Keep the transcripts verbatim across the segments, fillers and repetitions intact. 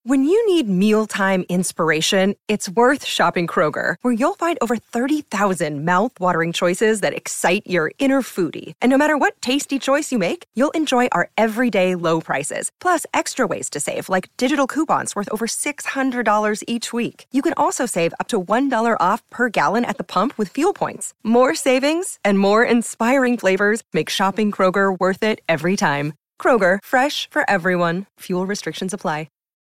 When you need mealtime inspiration, it's worth shopping Kroger, where you'll find over thirty thousand mouth-watering choices that excite your inner foodie. And no matter what tasty choice you make, you'll enjoy our everyday low prices, plus extra ways to save, like digital coupons worth over six hundred dollars each week. You can also save up to one dollar off per gallon at the pump with fuel points. More savings and more inspiring flavors make shopping Kroger worth it every time. Kroger, fresh for everyone. Fuel restrictions apply.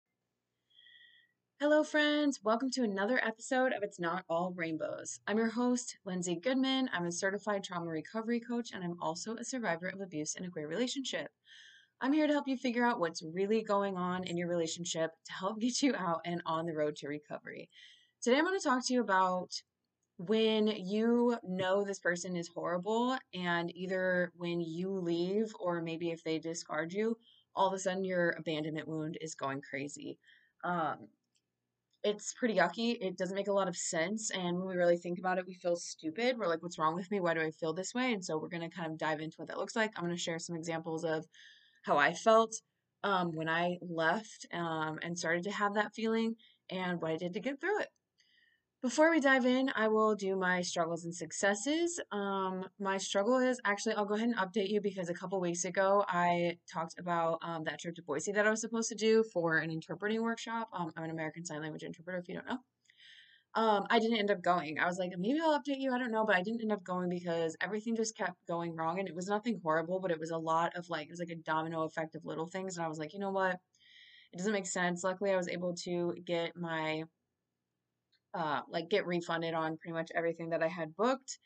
Hello, friends. Welcome to another episode of It's Not All Rainbows. I'm your host, Lindsay Goodman. I'm a certified trauma recovery coach, and I'm also a survivor of abuse in a queer relationship. I'm here to help you figure out what's really going on in your relationship to help get you out and on the road to recovery. Today, I'm going to talk to you about when you know this person is horrible, and either when you leave or maybe if they discard you, all of a sudden your abandonment wound is going crazy. Um, It's pretty yucky. It doesn't make a lot of sense. And when we really think about it, we feel stupid. We're like, what's wrong with me? Why do I feel this way? And so we're going to kind of dive into what that looks like. I'm going to share some examples of how I felt um, when I left um, and started to have that feeling and what I did to get through it. Before we dive in, I will do my struggles and successes. Um, my struggle is actually, I'll go ahead and update you because a couple weeks ago I talked about um, that trip to Boise that I was supposed to do for an interpreting workshop. Um, I'm an American Sign Language interpreter, if you don't know. Um, I didn't end up going. I was like, maybe I'll update you. I don't know, but I didn't end up going because everything just kept going wrong, and it was nothing horrible, but it was a lot of like, it was like a domino effect of little things. And I was like, you know what? It doesn't make sense. Luckily, I was able to get my uh, like get refunded on pretty much everything that I had booked.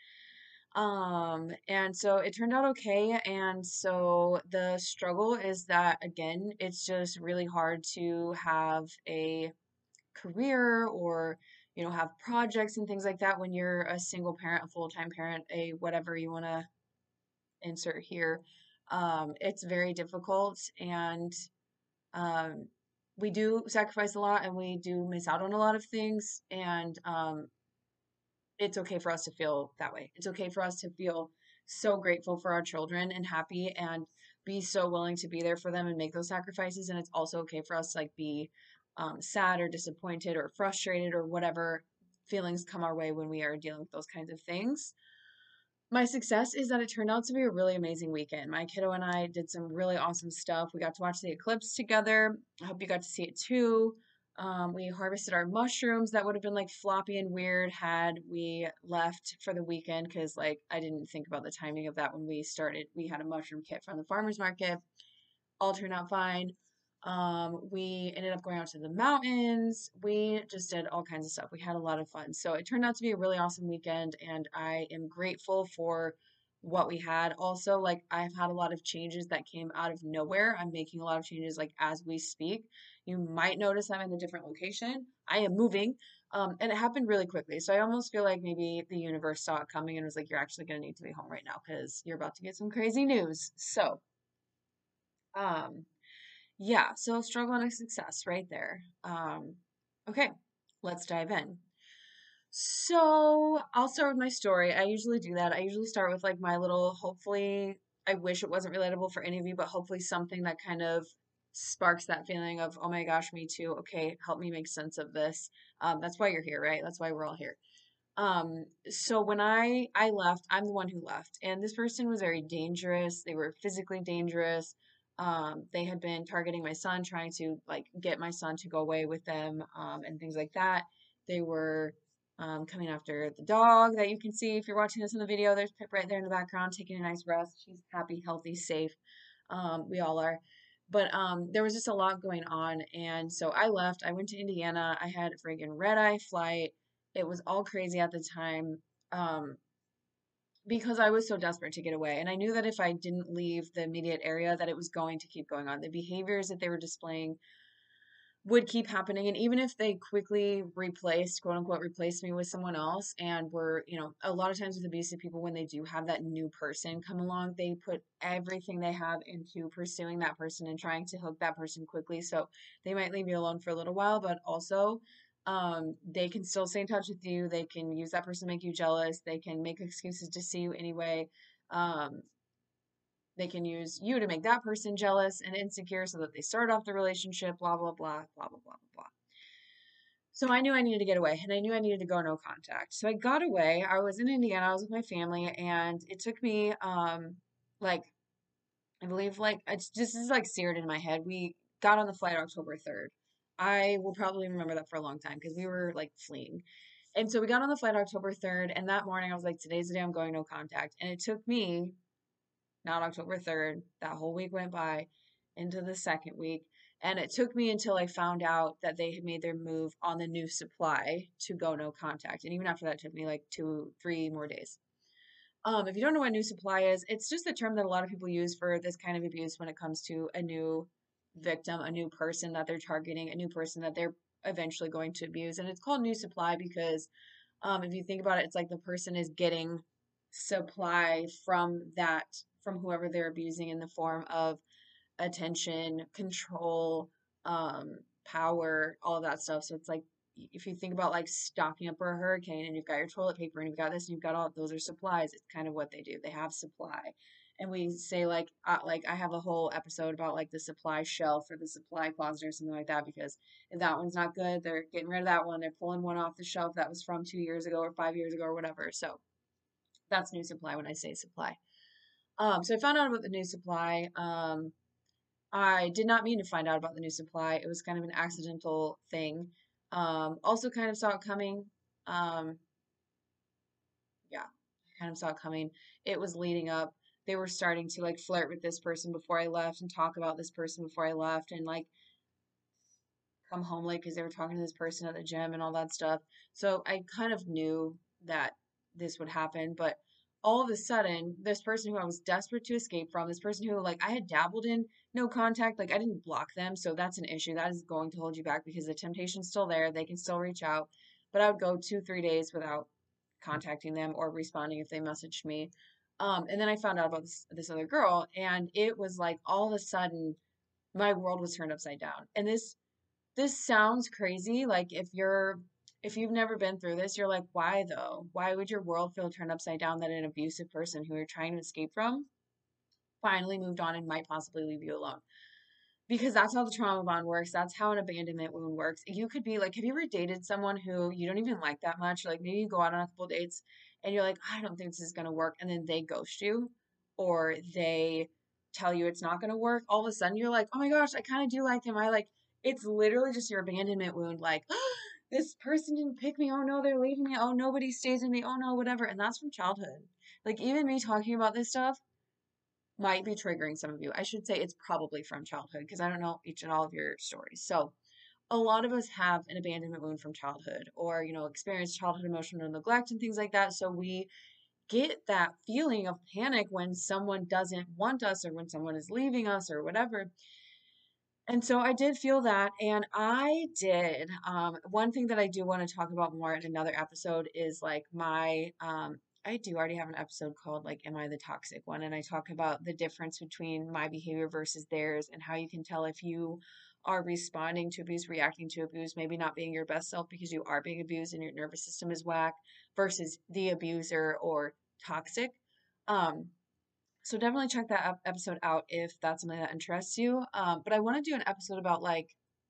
Um, and so it turned out okay. And so the struggle is that, again, it's just really hard to have a career or, you know, have projects and things like that when you're a single parent, a full-time parent, a whatever you want to insert here. Um, it's very difficult, and um, we do sacrifice a lot and we do miss out on a lot of things. And um, it's okay for us to feel that way. It's okay for us to feel so grateful for our children and happy and be so willing to be there for them and make those sacrifices. And it's also okay for us to like be um, sad or disappointed or frustrated or whatever feelings come our way when we are dealing with those kinds of things. My success is that it turned out to be a really amazing weekend. My kiddo and I did some really awesome stuff. We got to watch the eclipse together. I hope you got to see it too. Um, we harvested our mushrooms that would have been like floppy and weird had we left for the weekend because like I didn't think about the timing of that when we started. We had a mushroom kit from the farmer's market. All turned out fine. Um, we ended up going out to the mountains. We just did all kinds of stuff. We had a lot of fun. So it turned out to be a really awesome weekend, and I am grateful for what we had. Also, like I've had a lot of changes that came out of nowhere. I'm making a lot of changes like as we speak. You might notice I'm in a different location. I am moving. Um, and it happened really quickly. So I almost feel like maybe the universe saw it coming and was like, you're actually going to need to be home right now because you're about to get some crazy news. So, um, yeah, so struggle and a success right there. Um, okay, let's dive in. So I'll start with my story. I usually do that. I usually start with like my little, hopefully, I wish it wasn't relatable for any of you, but hopefully something that kind of sparks that feeling of, oh my gosh, me too. Okay, help me make sense of this. Um, that's why you're here, right? That's why we're all here. Um, so when I I left, I'm the one who left, and this person was very dangerous. They were physically dangerous. Um, they had been targeting my son, trying to like get my son to go away with them, um, and things like that. They were um, coming after the dog that you can see if you're watching this in the video. There's Pip right there in the background taking a nice rest. She's happy, healthy, safe. Um, we all are. But um, there was just a lot going on, and so I left. I went to Indiana. I had a friggin' red eye flight. It was all crazy at the time um, because I was so desperate to get away. And I knew that if I didn't leave the immediate area, that it was going to keep going on. The behaviors that they were displaying would keep happening. And even if they quickly replaced, quote unquote, replaced me with someone else and were, you know, a lot of times with abusive people, when they do have that new person come along, they put everything they have into pursuing that person and trying to hook that person quickly. So they might leave you alone for a little while, but also um, they can still stay in touch with you. They can use that person to make you jealous. They can make excuses to see you anyway. Um, they can use you to make that person jealous and insecure so that they start off the relationship, blah, blah, blah, blah, blah, blah, blah. So I knew I needed to get away and I knew I needed to go no contact. So I got away. I was in Indiana. I was with my family and it took me, um, like, I believe like, it's just, this is like seared in my head. We got on the flight October third. I will probably remember that for a long time because we were like fleeing. And so we got on the flight October third. And that morning I was like, today's the day I'm going no contact. And it took me, not October third, that whole week went by into the second week. And it took me until I found out that they had made their move on the new supply to go no contact. And even after that, it took me like two, three more days. Um, if you don't know what new supply is, it's just a term that a lot of people use for this kind of abuse when it comes to a new victim, a new person that they're targeting, a new person that they're eventually going to abuse. And it's called new supply because um, if you think about it, it's like the person is getting supply from that, from whoever they're abusing in the form of attention, control, um, power, all of that stuff. So it's like if you think about like stocking up for a hurricane and you've got your toilet paper and you've got this and you've got all those are supplies. It's kind of what they do. They have supply. And we say like uh, like I have a whole episode about like the supply shelf or the supply closet or something like that because if that one's not good, they're getting rid of that one. They're pulling one off the shelf that was from two years ago or five years ago or whatever. So that's new supply when I say supply. Um, so I found out about the new supply. Um, I did not mean to find out about the new supply. It was kind of an accidental thing. Um, also kind of saw it coming. Um, yeah, I kind of saw it coming. It was leading up. They were starting to like flirt with this person before I left and talk about this person before I left and like come home late because they were talking to this person at the gym and all that stuff. So I kind of knew that this would happen, but all of a sudden, this person who I was desperate to escape from, this person who like I had dabbled in no contact, like I didn't block them, so that's an issue. That is going to hold you back because the temptation's still there. They can still reach out, but I would go two, three days without contacting them or responding if they messaged me. Um, and then I found out about this this other girl, and it was like all of a sudden my world was turned upside down. And this this sounds crazy. Like if you're if you've never been through this, you're like, why though? Why would your world feel turned upside down that an abusive person who you're trying to escape from finally moved on and might possibly leave you alone? Because that's how the trauma bond works. That's how an abandonment wound works. You could be like, have you ever dated someone who you don't even like that much? Like maybe you go out on a couple dates and you're like, I don't think this is gonna work, and then they ghost you or they tell you it's not gonna work. All of a sudden you're like, oh my gosh, I kind of do like him. I like it's literally just your abandonment wound, like this person didn't pick me. Oh no, they're leaving me. Oh, nobody stays with me. Oh no, whatever. And that's from childhood. Like even me talking about this stuff might be triggering some of you. I should say it's probably from childhood because I don't know each and all of your stories. So, a lot of us have an abandonment wound from childhood or, you know, experienced childhood emotional neglect and things like that. So, we get that feeling of panic when someone doesn't want us or when someone is leaving us or whatever. And so I did feel that, and I did. Um, one thing that I do want to talk about more in another episode is like my, um, I do already have an episode called like, Am I the Toxic One? And I talk about the difference between my behavior versus theirs and how you can tell if you are responding to abuse, reacting to abuse, maybe not being your best self because you are being abused and your nervous system is whack versus the abuser or toxic. Um, so definitely check that ep- episode out if that's something that interests you. Um, but I want to do an episode about like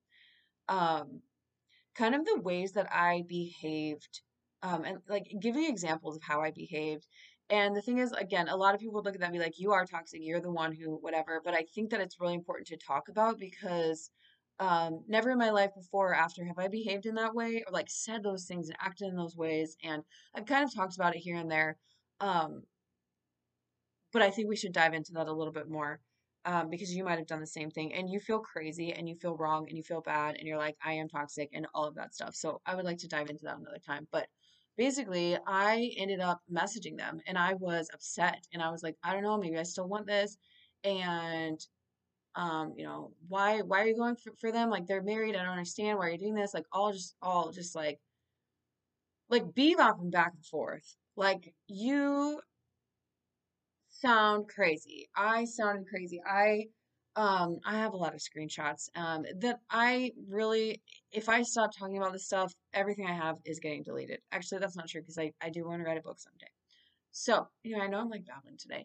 um, kind of the ways that I behaved, um, and like give you examples of how I behaved. And the thing is, again, a lot of people would look at that and be like, "You are toxic. You're the one who whatever." But I think that it's really important to talk about because um, never in my life before or after have I behaved in that way or like said those things and acted in those ways. And I've kind of talked about it here and there. Um, but I think we should dive into that a little bit more um, because you might have done the same thing and you feel crazy and you feel wrong and you feel bad and you're like, I am toxic and all of that stuff. So I would like to dive into that another time. But basically, I ended up messaging them and I was upset and I was like, I don't know, maybe I still want this. And um, you know, why why are you going for, for them? Like they're married. I don't understand why you're doing this. Like all just all just like like bebopping back and forth. Like you sound crazy. I sounded crazy. I um I have a lot of screenshots um that I really if I stop talking about this stuff, everything I have is getting deleted. Actually, that's not true because I I do want to write a book someday. So, you know, I know I'm like babbling today.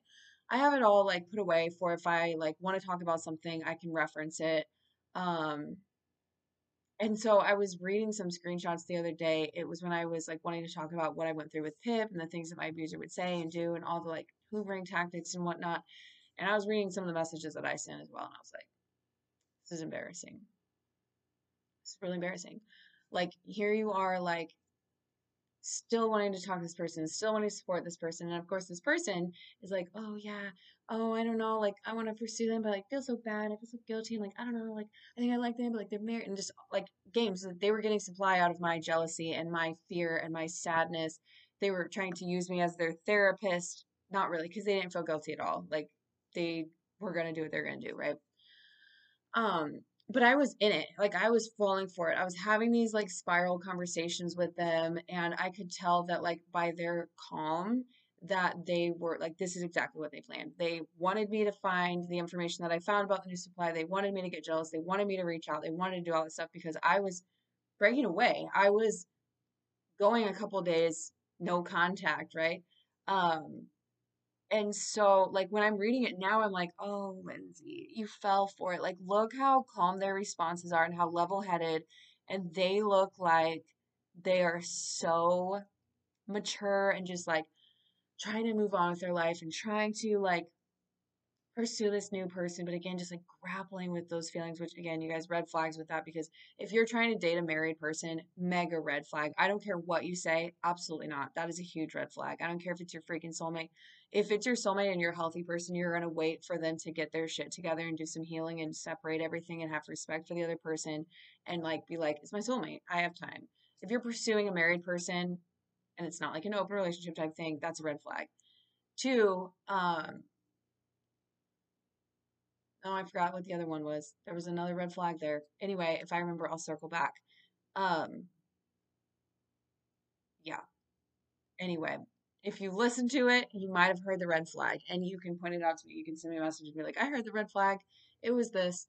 I have it all like put away for if I like want to talk about something, I can reference it. Um, and so I was reading some screenshots the other day. It was when I was like wanting to talk about what I went through with Pip and the things that my abuser would say and do and all the like hoovering tactics and whatnot. And I was reading some of the messages that I sent as well. And I was like, this is embarrassing. It's really embarrassing. Like, here you are, like, still wanting to talk to this person, still wanting to support this person. And of course, this person is like, oh, yeah, oh, I don't know, like, I want to pursue them, but like, feel so bad. I feel so guilty. And like, I don't know, like, I think I like them, but like, they're married. And just like games that they were getting supply out of my jealousy and my fear and my sadness. They were trying to use me as their therapist. Not really, because they didn't feel guilty at all. Like, they were going to do what they're going to do, right? Um, but I was in it. Like I was falling for it. I was having these like spiral conversations with them and I could tell that like by their calm that they were like this is exactly what they planned. They wanted me to find the information that I found about the new supply. They wanted me to get jealous. They wanted me to reach out. They wanted to do all this stuff because I was breaking away. I was going a couple days no contact, right? Um and so, like, when I'm reading it now, I'm like, oh, Lindsay, you fell for it. Like, look how calm their responses are and how level-headed. And they look like they are so mature and just like trying to move on with their life and trying to like pursue this new person, but again, just like grappling with those feelings, which again, you guys, red flags with that because if you're trying to date a married person, mega red flag. I don't care what you say, absolutely not. That is a huge red flag. I don't care if it's your freaking soulmate. If it's your soulmate and you're a healthy person, you're gonna wait for them to get their shit together and do some healing and separate everything and have respect for the other person and like be like, it's my soulmate. I have time. If you're pursuing a married person and it's not like an open relationship type thing, that's a red flag. Two, um, Oh, I forgot what the other one was. There was another red flag there. Anyway, if I remember, I'll circle back. Um, yeah. Anyway, if you listen to it, you might have heard the red flag, and you can point it out to me. You can send me a message and be like, "I heard the red flag. It was this."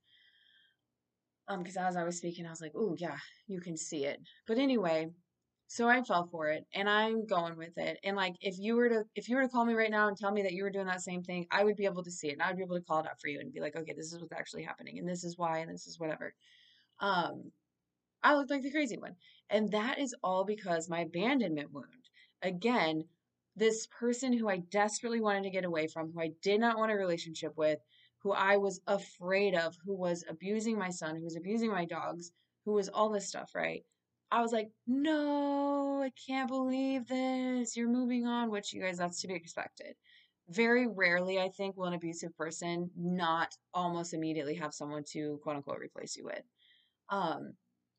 Um, because as I was speaking, I was like, "Oh yeah, you can see it." But anyway, so I fell for it, and I'm going with it. And like, if you were to if you were to call me right now and tell me that you were doing that same thing, I would be able to see it, and I would be able to call it out for you and be like, "Okay, this is what's actually happening, and this is why, and this is whatever." Um, I looked like the crazy one. And that is all because my abandonment wound. Again, this person who I desperately wanted to get away from, who I did not want a relationship with, who I was afraid of, who was abusing my son, who was abusing my dogs, who was all this stuff, right? I was like, no, I can't believe this. You're moving on, which you guys, that's to be expected. Very rarely, I think, will an abusive person not almost immediately have someone to quote unquote replace you with. Um,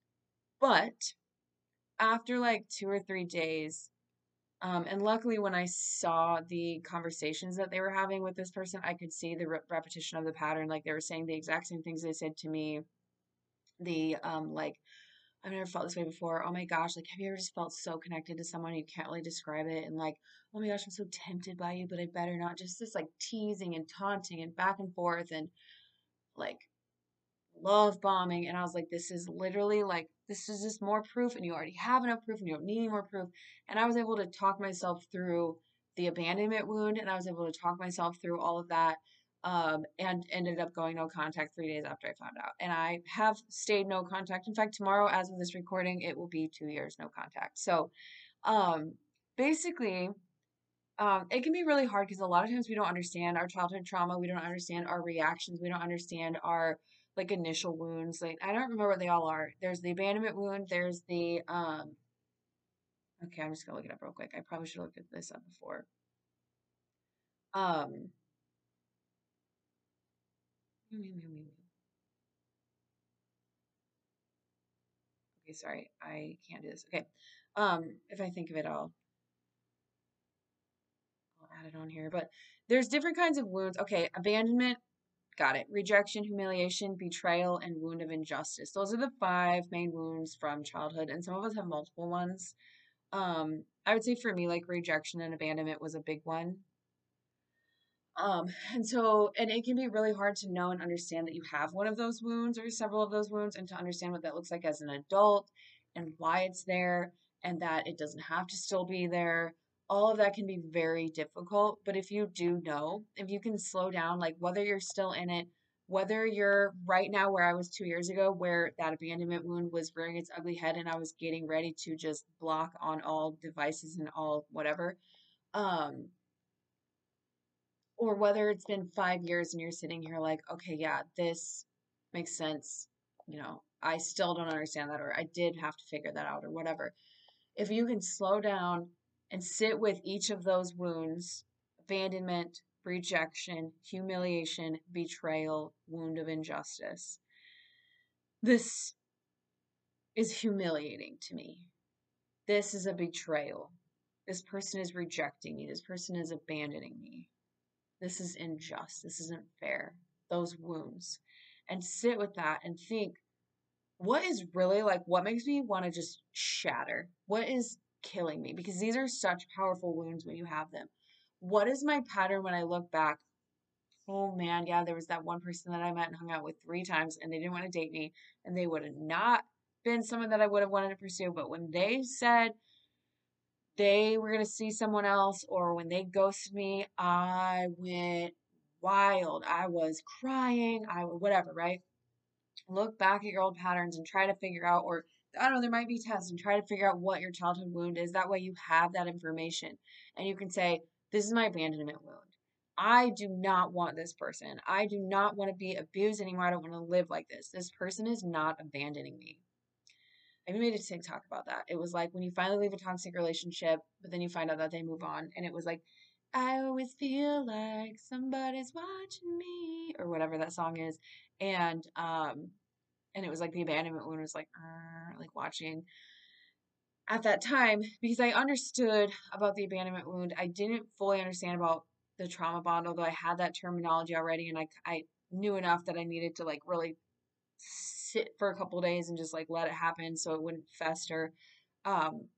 but after like two or three days, um, and luckily when I saw the conversations that they were having with this person, I could see the re- repetition of the pattern. Like they were saying the exact same things they said to me. The um, like I've never felt this way before. Oh my gosh, like have you ever just felt so connected to someone you can't really describe it? And like, oh my gosh, I'm so tempted by you, but I better not. Just this like teasing and taunting and back and forth and like love bombing. And I was like, this is literally like, this is just more proof, and you already have enough proof, and you don't need any more proof. And I was able to talk myself through the abandonment wound, and I was able to talk myself through all of that. Um, and ended up going no contact three days after I found out. And I have stayed no contact. In fact, tomorrow, as of this recording, it will be two years no contact. So, um, basically, um, it can be really hard because a lot of times we don't understand our childhood trauma. We don't understand our reactions. We don't understand our like initial wounds. Like I don't remember what they all are. There's the abandonment wound. There's the um. Okay, I'm just gonna look it up real quick. I probably should have looked at this up before. Um. Okay, sorry, I can't do this. Okay. Um, if I think of it, I'll I'll add it on here. But there's different kinds of wounds. Okay, abandonment. Got it. Rejection, humiliation, betrayal, and wound of injustice. Those are the five main wounds from childhood, and some of us have multiple ones. Um, I would say for me, like rejection and abandonment was a big one. Um, and so, and it can be really hard to know and understand that you have one of those wounds or several of those wounds, and to understand what that looks like as an adult and why it's there, and that it doesn't have to still be there. all of that can be very difficult. But if you do know, if you can slow down, like whether you're still in it, whether you're right now where I was two years ago, where that abandonment wound was rearing its ugly head and I was getting ready to just block on all devices and all whatever, um, or whether it's been five years and you're sitting here like, okay, yeah, this makes sense. You know, I still don't understand that, or I did have to figure that out, or whatever. If you can slow down and sit with each of those wounds, abandonment, rejection, humiliation, betrayal, wound of injustice, this is humiliating to me. This is a betrayal. This person is rejecting me. This person is abandoning me. This is unjust. This isn't fair. Those wounds. And sit with that and think, what is really like, what makes me want to just shatter? What is killing me? Because these are such powerful wounds when you have them. What is my pattern when I look back? Oh man, yeah, there was that one person that I met and hung out with three times and they didn't want to date me and they would have not been someone that I would have wanted to pursue. But when they said they were going to see someone else or when they ghosted me, I went wild. I was crying. I whatever, right? Look back at your old patterns and try to figure out, or I don't know, there might be tests and try to figure out what your childhood wound is. That way you have that information and you can say, this is my abandonment wound. I do not want this person. I do not want to be abused anymore. I don't want to live like this. This person is not abandoning me. I even made a TikTok about that. It was like when you finally leave a toxic relationship, but then you find out that they move on. And it was like, I always feel like somebody's watching me, or whatever that song is. And um, and it was like the abandonment wound was like, uh, like watching at that time because I understood about the abandonment wound. I didn't fully understand about the trauma bond, although I had that terminology already, and I I knew enough that I needed to like really sit for a couple days and just like let it happen so it wouldn't fester. Um,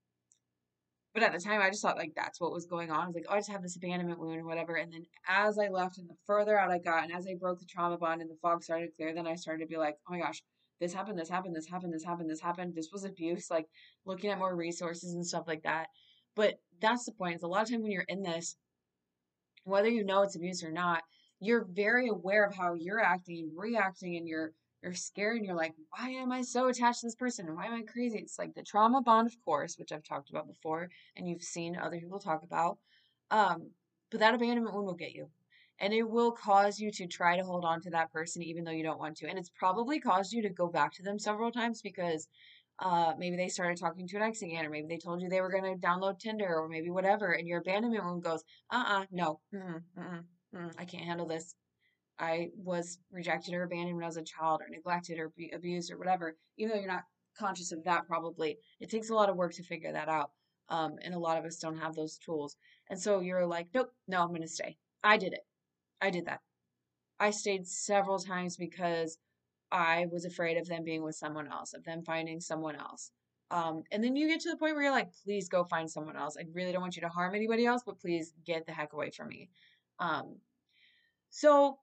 but at the time, I just thought like that's what was going on. I was like, oh, I just have this abandonment wound or whatever. And then as I left and the further out I got, and as I broke the trauma bond and the fog started to clear, then I started to be like, oh my gosh, this happened, this happened, this happened, this happened, this happened. This was abuse. Like looking at more resources and stuff like that. But that's the point. Is a lot of time when you're in this, whether you know it's abuse or not, you're very aware of how you're acting and reacting, and you're you're scared and you're like, why am I so attached to this person? And why am I crazy? It's like the trauma bond, of course, which I've talked about before and you've seen other people talk about. Um, but that abandonment wound will get you. And it will cause you to try to hold on to that person even though you don't want to. And it's probably caused you to go back to them several times because uh, maybe they started talking to an ex again, or maybe they told you they were going to download Tinder, or maybe whatever. And your abandonment wound goes, uh-uh, no, mm-mm, mm-mm, mm-mm, I can't handle this. I was rejected or abandoned when I was a child, or neglected or be abused or whatever. Even though you're not conscious of that, probably it takes a lot of work to figure that out. Um, and a lot of us don't have those tools. And so you're like, nope, no, I'm going to stay. I did it. I did that. I stayed several times because I was afraid of them being with someone else, of them finding someone else. Um, and then you get to the point where you're like, please go find someone else. I really don't want you to harm anybody else, but please get the heck away from me. Um, so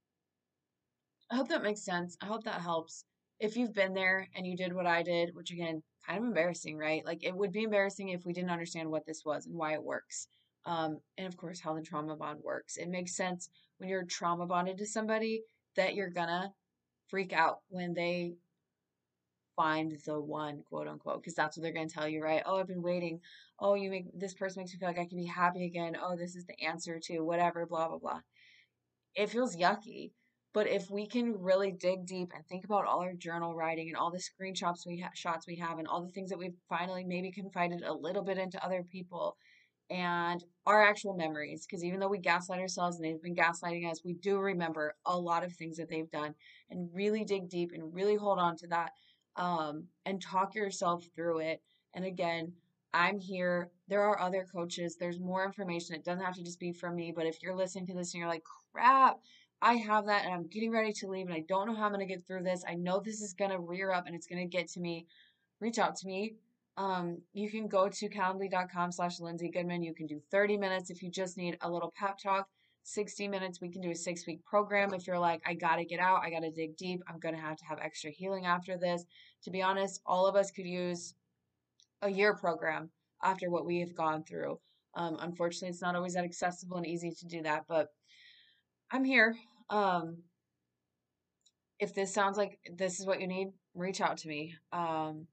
I hope that makes sense. I hope that helps. If you've been there and you did what I did, which again, kind of embarrassing, right? Like it would be embarrassing if we didn't understand what this was and why it works. Um, and of course, how the trauma bond works. It makes sense when you're trauma bonded to somebody that you're gonna freak out when they find the one, quote unquote, because that's what they're going to tell you, right? Oh, I've been waiting. Oh, you make this person makes me feel like I can be happy again. Oh, this is the answer to whatever, blah, blah, blah. It feels yucky. But if we can really dig deep and think about all our journal writing and all the screenshots we ha- shots we have and all the things that we've finally maybe confided a little bit into other people and our actual memories, because even though we gaslight ourselves and they've been gaslighting us, we do remember a lot of things that they've done, and really dig deep and really hold on to that, um, and talk yourself through it. And again, I'm here. There are other coaches. There's more information. It doesn't have to just be from me. But if you're listening to this and you're like, crap, I have that and I'm getting ready to leave and I don't know how I'm going to get through this. I know this is going to rear up and it's going to get to me. Reach out to me. Um, you can go to calendly.com slash Lindsay Goodman. You can do thirty minutes if you just need a little pep talk. sixty minutes. We can do a six week program. If you're like, I got to get out, I got to dig deep. I'm going to have to have extra healing after this. To be honest, all of us could use a year program after what we have gone through. Um, unfortunately, it's not always that accessible and easy to do that, but I'm here. Um, if this sounds like this is what you need, reach out to me. Um,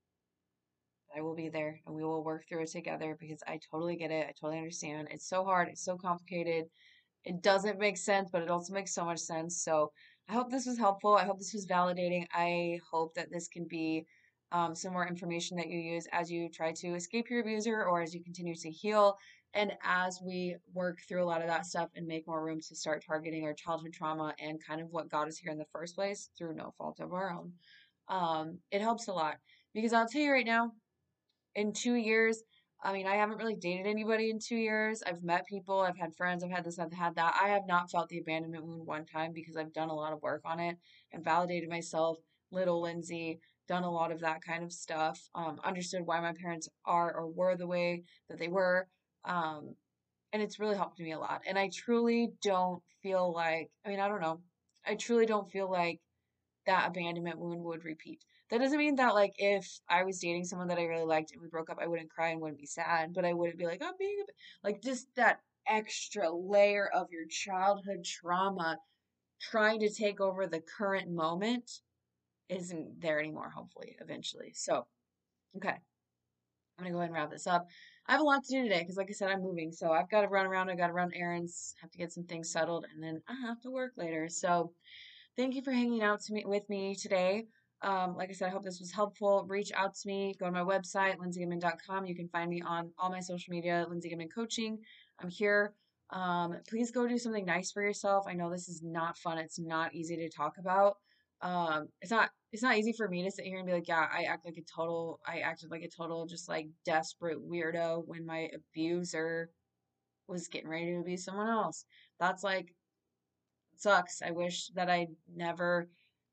I will be there and we will work through it together because I totally get it. I totally understand. It's so hard. It's so complicated. It doesn't make sense, but it also makes so much sense. So I hope this was helpful. I hope this was validating. I hope that this can be um, some more information that you use as you try to escape your abuser or as you continue to heal. And as we work through a lot of that stuff and make more room to start targeting our childhood trauma and kind of what got us here in the first place through no fault of our own, um, it helps a lot. Because I'll tell you right now, in two years, I mean, I haven't really dated anybody in two years. I've met people, I've had friends, I've had this, I've had that. I have not felt the abandonment wound one time because I've done a lot of work on it and validated myself, little Lindsay, done a lot of that kind of stuff, um, understood why my parents are or were the way that they were. Um, and it's really helped me a lot. And I truly don't feel like, I mean, I don't know. I truly don't feel like that abandonment wound would repeat. That doesn't mean that like if I was dating someone that I really liked and we broke up, I wouldn't cry and wouldn't be sad, but I wouldn't be like, I'm being a like just that extra layer of your childhood trauma trying to take over the current moment isn't there anymore, hopefully, eventually. So, okay. I'm gonna go ahead and wrap this up. I have a lot to do today because, like I said, I'm moving, so I've got to run around. I got to run errands, have to get some things settled, and then I have to work later. So, thank you for hanging out to me with me today. Um, like I said, I hope this was helpful. Reach out to me. Go to my website, lindsay goodman dot com. You can find me on all my social media, Lindsay Goodman Coaching. I'm here. Um, please go do something nice for yourself. I know this is not fun. It's not easy to talk about. Um, it's not it's not easy for me to sit here and be like, yeah, I act like a total I acted like a total just like desperate weirdo when my abuser was getting ready to abuse someone else. That's like sucks. I wish that I never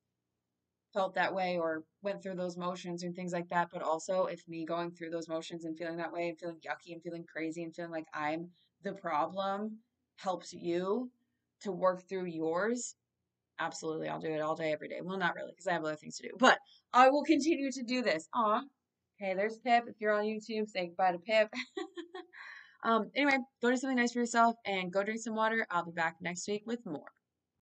felt that way or went through those motions and things like that. But also, if me going through those motions and feeling that way and feeling yucky and feeling crazy and feeling like I'm the problem helps you to work through yours, absolutely, I'll do it all day, every day. Well, not really, because I have other things to do, but I will continue to do this. Aw. Okay, there's Pip. If you're on YouTube, say goodbye to Pip. um, anyway, go do something nice for yourself and go drink some water. I'll be back next week with more.